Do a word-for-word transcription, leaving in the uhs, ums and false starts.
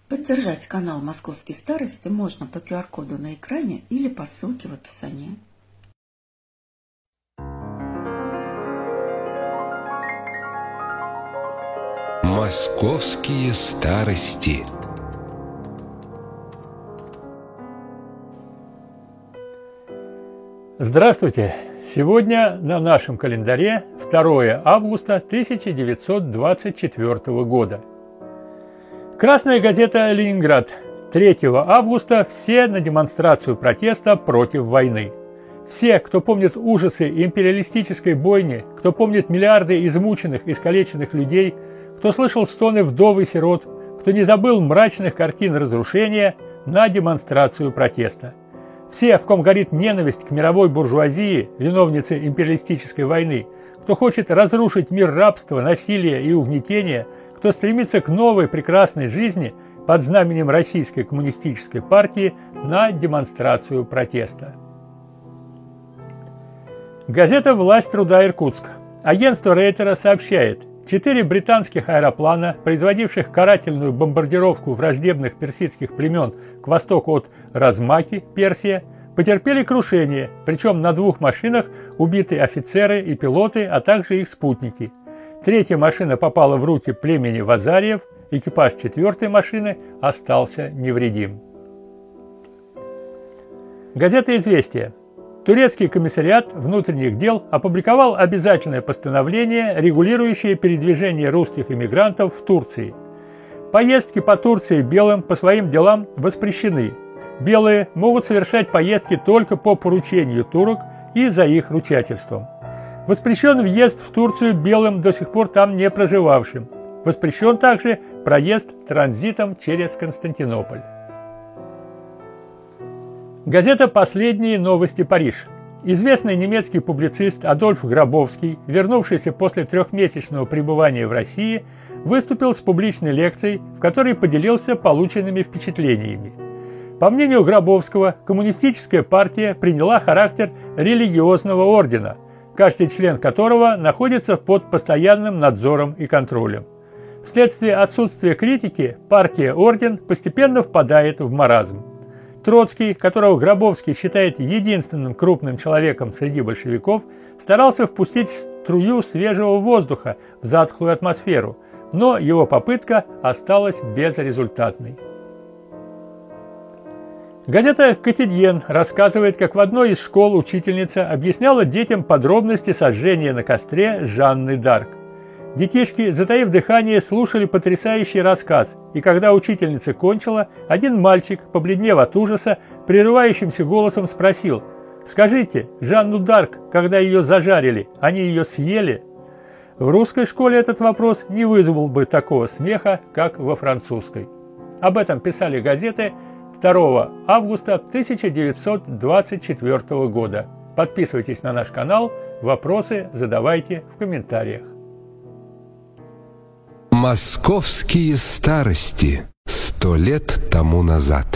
Поддержать канал «Московские старости» можно по ку ар коду на экране или по ссылке в описании. «Московские старости». Здравствуйте! Сегодня на нашем календаре второе августа тысяча девятьсот двадцать четвёртого года. Красная газета «Ленинград». третьего августа все на демонстрацию протеста против войны. Все, кто помнит ужасы империалистической бойни, кто помнит миллиарды измученных, искалеченных людей, кто слышал стоны вдов и сирот, кто не забыл мрачных картин разрушения, на демонстрацию протеста. Все, в ком горит ненависть к мировой буржуазии, виновнице империалистической войны, кто хочет разрушить мир рабства, насилия и угнетения, кто стремится к новой прекрасной жизни под знаменем Российской коммунистической партии, на демонстрацию протеста. Газета «Власть труда Иркутск». Агентство Рейтера сообщает, четыре британских аэроплана, производивших карательную бомбардировку враждебных персидских племен к востоку от Размаки, Персия, потерпели крушение, причем на двух машинах убиты офицеры и пилоты, а также их спутники. Третья машина попала в руки племени Вазариев, экипаж четвертой машины остался невредим. Газета «Известия». Турецкий комиссариат внутренних дел опубликовал обязательное постановление, регулирующее передвижение русских иммигрантов в Турции. Поездки по Турции белым по своим делам воспрещены. Белые могут совершать поездки только по поручению турок и за их ручательством. Воспрещен въезд в Турцию белым, до сих пор там не проживавшим. Воспрещен также проезд транзитом через Константинополь. Газета «Последние новости. Париж». Известный немецкий публицист Адольф Гробовский, вернувшийся после трехмесячного пребывания в России, выступил с публичной лекцией, в которой поделился полученными впечатлениями. По мнению Гробовского, коммунистическая партия приняла характер религиозного ордена, каждый член которого находится под постоянным надзором и контролем. Вследствие отсутствия критики партия-орден постепенно впадает в маразм. Троцкий, которого Гробовский считает единственным крупным человеком среди большевиков, старался впустить струю свежего воздуха в затхлую атмосферу, но его попытка осталась безрезультатной. Газета «Котидьен» рассказывает, как в одной из школ учительница объясняла детям подробности сожжения на костре Жанны д'Арк. Детишки, затаив дыхание, слушали потрясающий рассказ, и когда учительница кончила, один мальчик, побледнев от ужаса, прерывающимся голосом спросил: «Скажите, Жанну д'Арк, когда ее зажарили, они ее съели?» В русской школе этот вопрос не вызвал бы такого смеха, как во французской. Об этом писали газеты второго августа тысяча девятьсот двадцать четвёртого года. Подписывайтесь на наш канал, вопросы задавайте в комментариях. «Московские старости» сто лет тому назад.